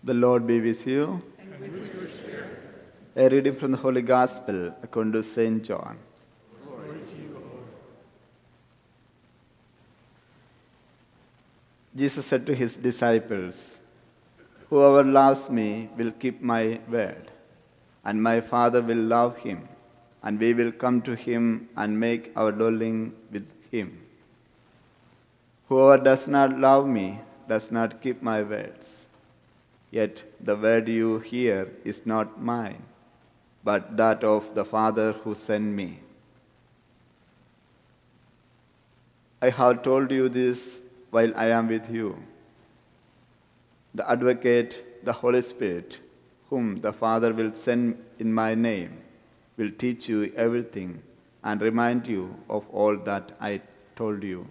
The Lord be with you. And with your spirit. A reading from the Holy Gospel according to St. John. Glory to you, Lord. Jesus said to his disciples, "Whoever loves me will keep my word, and my Father will love him, and we will come to him and make our dwelling with him. Whoever does not love me does not keep my words. Yet the word you hear is not mine, but that of the Father who sent me. I have told you this while I am with you. The Advocate, the Holy Spirit, whom the Father will send in my name, will teach you everything and remind you of all that I told you.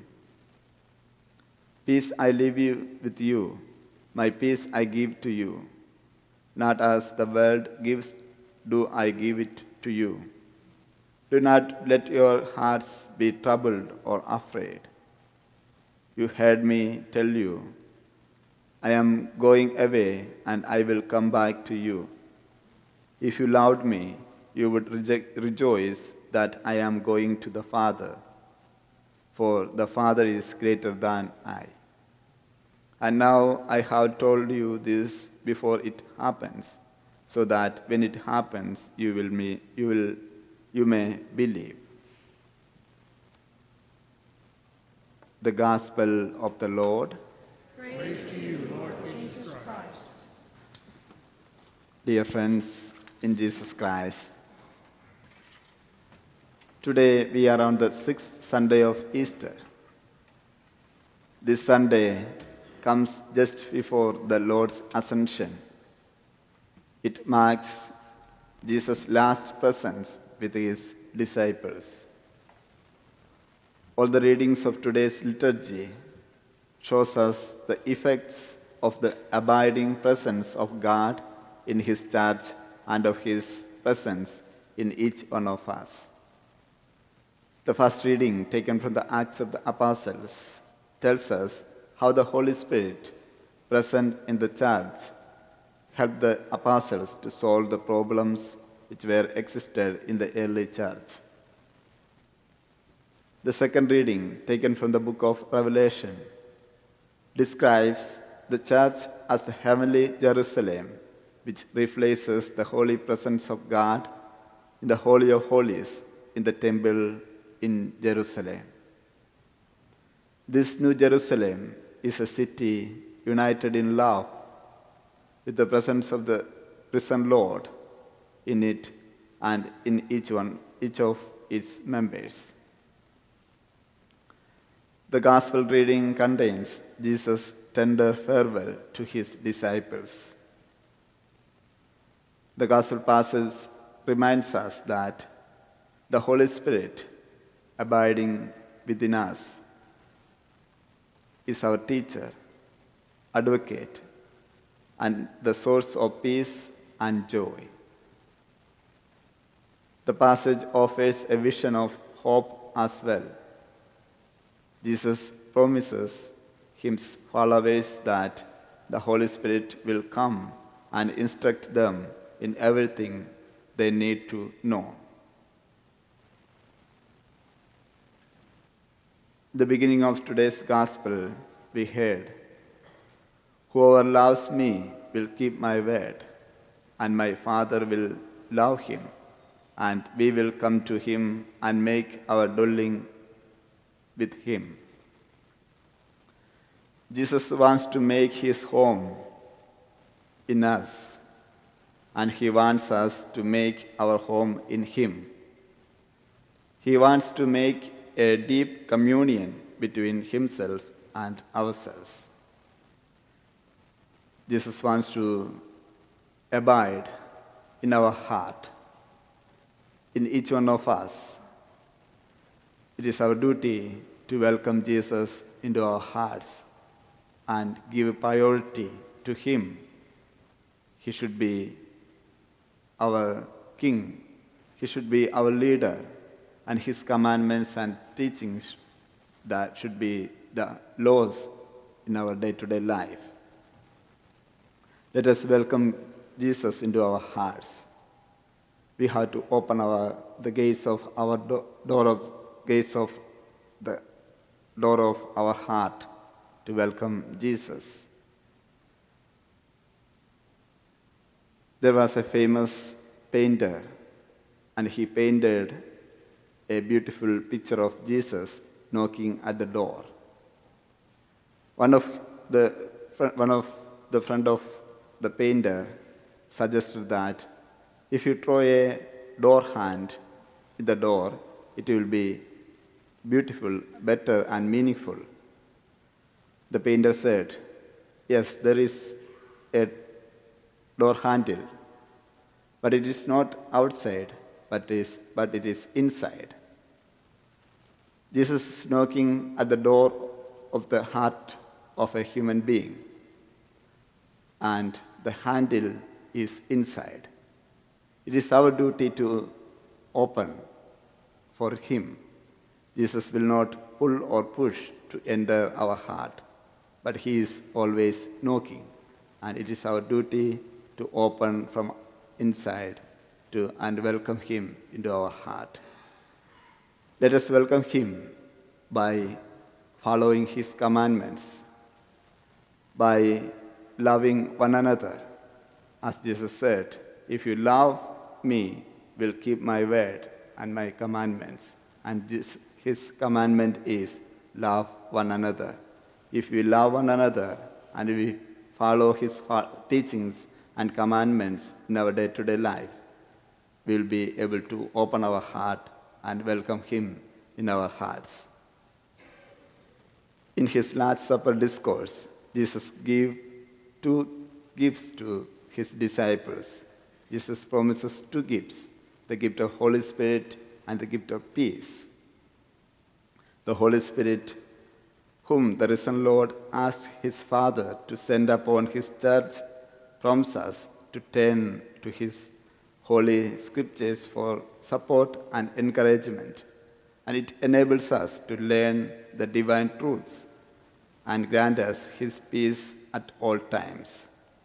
Peace I leave with you, my peace I give to you. Not as the world gives, do I give it to you. Do not let your hearts be troubled or afraid. You heard me tell you, I am going away and I will come back to you. If you loved me, you would rejoice that I am going to the Father, for the Father is greater than I. And now I have told you this before it happens, so that when it happens, you may believe." The Gospel of the Lord. Praise to you, Lord Jesus Christ. Dear friends in Jesus Christ, today we are on the 6th Sunday of Easter. This Sunday comes just before the Lord's Ascension. It marks Jesus' last presence with his disciples. All the readings of today's liturgy shows us the effects of the abiding presence of God in his church and of his presence in each one of us. The first reading, taken from the Acts of the Apostles, tells us how the Holy Spirit, present in the church, helped the apostles to solve the problems which were existed in the early church. The second reading, taken from the book of Revelation, describes the church as the heavenly Jerusalem, which replaces the holy presence of God in the Holy of Holies in the temple in Jerusalem. This new Jerusalem is a city united in love with the presence of the risen Lord in it and in each of its members. The Gospel reading contains Jesus' tender farewell to his disciples. The Gospel passage reminds us that the Holy Spirit abiding within us is our teacher, advocate, and the source of peace and joy. The passage offers a vision of hope as well. Jesus promises his followers that the Holy Spirit will come and instruct them in everything they need to know. The beginning of today's Gospel, we heard, "Whoever loves me will keep my word, and my Father will love him, and we will come to him and make our dwelling with him." Jesus wants to make his home in us, and he wants us to make our home in him. He wants to make a deep communion between himself and ourselves. Jesus wants to abide in our heart, in each one of us. It is our duty to welcome Jesus into our hearts and give priority to him. He should be our king. He should be our leader, and his commandments and teachings that should be the laws in our day-to-day life. Let us welcome Jesus into our hearts. We have to open the gates of our gates of the door of our heart to welcome Jesus. There was a famous painter, and he painted a beautiful picture of Jesus knocking at the door. One of the friend of the painter suggested that if you throw a door hand in the door, it will be beautiful, better, and meaningful. The painter said, yes, there is a door handle, but it is not outside, but it is inside. Jesus is knocking at the door of the heart of a human being, and the handle is inside. It is our duty to open for him. Jesus will not pull or push to enter our heart, but he is always knocking, and it is our duty to open from inside and welcome him into our heart. Let us welcome him by following his commandments, by loving one another. As Jesus said, if you love me, will keep my word and my commandments. And his commandment is love one another. If we love one another and we follow his teachings and commandments in our day-to-day life, we will be able to open our heart and welcome him in our hearts. In his Last Supper discourse, Jesus gave 2 gifts to his disciples. Jesus promises 2 gifts, the gift of Holy Spirit and the gift of peace. The Holy Spirit, whom the risen Lord asked his Father to send upon his church, prompts us to turn to his holy scriptures for support and encouragement, and it enables us to learn the divine truths and grant us his peace at all times.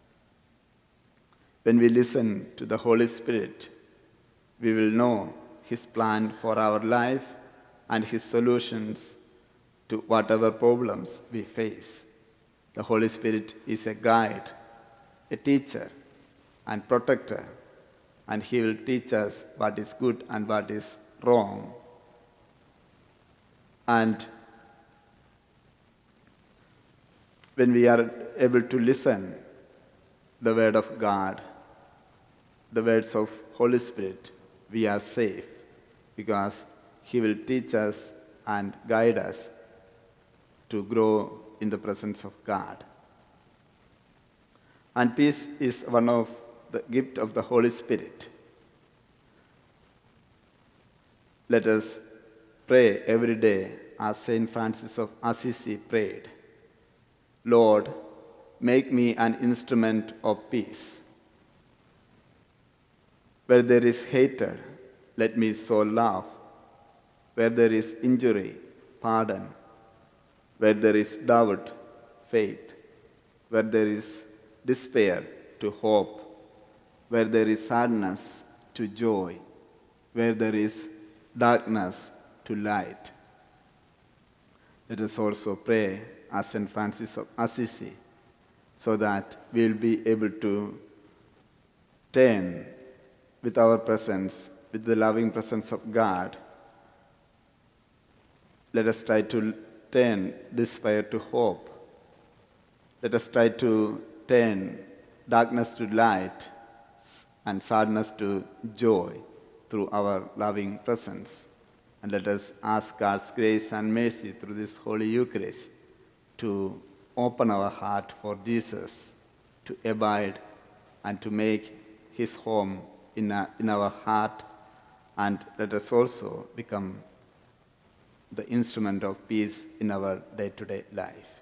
When we listen to the Holy Spirit, we will know his plan for our life and his solutions to whatever problems we face. The Holy Spirit is a guide, a teacher, and protector, and he will teach us what is good and what is wrong. And when we are able to listen the word of God, the words of Holy Spirit, we are safe because he will teach us and guide us to grow in the presence of God. And peace is one of the gift of the Holy Spirit. Let us pray every day as Saint Francis of Assisi prayed. Lord, make me an instrument of peace. Where there is hatred, let me sow love. Where there is injury, pardon. Where there is doubt, faith. Where there is despair, to hope. Where there is sadness, to joy. Where there is darkness, to light. Let us also pray as St. Francis of Assisi, so that we will be able to turn with our presence, with the loving presence of God. Let us try to turn despair to hope. Let us try to turn darkness to light and sadness to joy through our loving presence. And let us ask God's grace and mercy through this Holy Eucharist to open our heart for Jesus, to abide and to make his home in our heart, and let us also become the instrument of peace in our day-to-day life.